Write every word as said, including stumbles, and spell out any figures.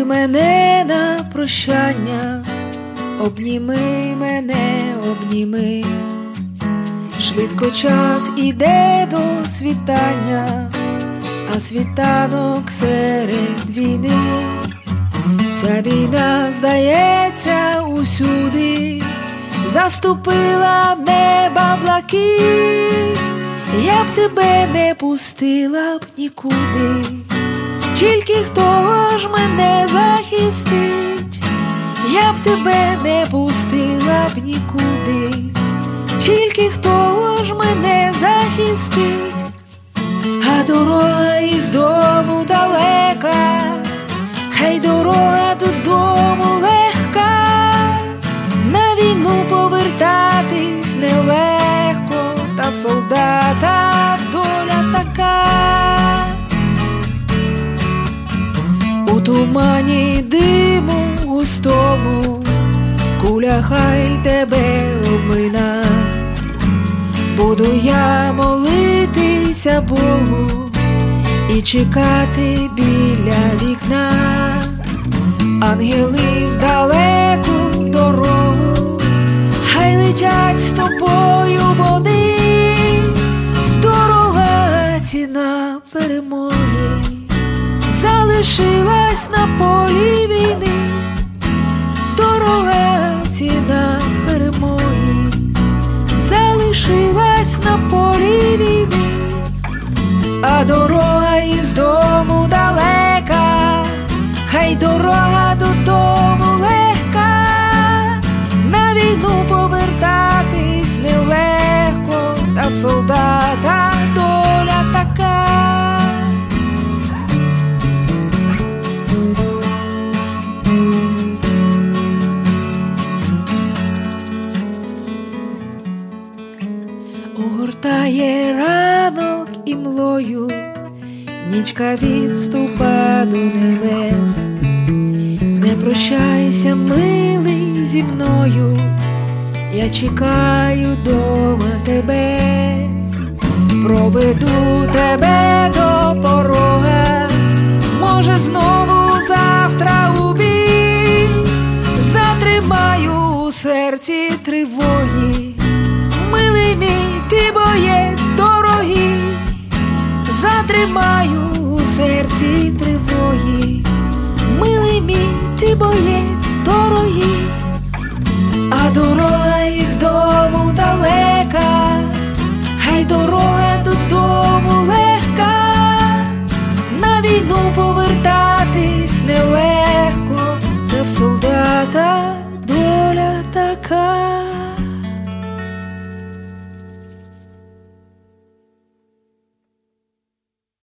Поцілуй мене на прощання, обніми мене, обніми. Швидко час іде до світання, а світанок серед війни. Ця війна, здається, усюди заступила в неба блакить. Я б тебе не пустила б нікуди, тільки хто ж мене захистить. Я б тебе не пустила б нікуди, тільки хто ж мене захистить. А дорога із дому далека, хай дорога додому легка. На війну повертатись нелегко, та в солдата доля така. У тумані диму густому куля хай тебе обмина. Буду я молитися Богу і чекати біля вікна. Ангели в далеку дорогу, хай летять з тобою вони. Дорога ціна перемоги залишилась на полі війни. Дорога ціна перемоги залишилась на полі війни. А дорога із дому далека, хай дорога додому легка. На війну повертатись нелегко, та в солдата доля така. Огортає ранок і млою, нічка відступа до небес. Не прощайся, милий, зі мною, я чекаю дома тебе. Проведу тебе до порога, може знову завтра у бій. Затримаю у серці тривоги, милий мій, ти боєць дорогий. Затримаю у серці тривоги, милий мій, ти боєць дорогий. А дорога із дому далека, хай дорога додому легка. На війну повертатись нелегко, та в солдата доля така.